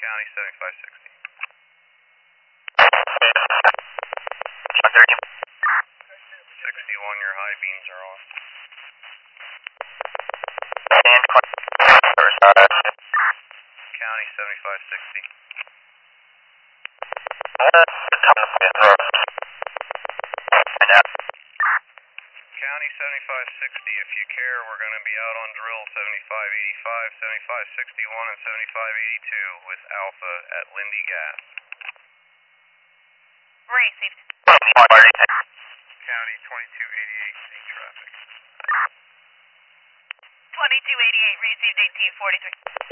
County 7560. 61, your high beams are on. County 7560. County 7560, if you care, we're going to be out on drill 7585, 7561, and 7582 with Alpha at Lindy Gas. Received. County 2288, seeing traffic. 2288, received 1843.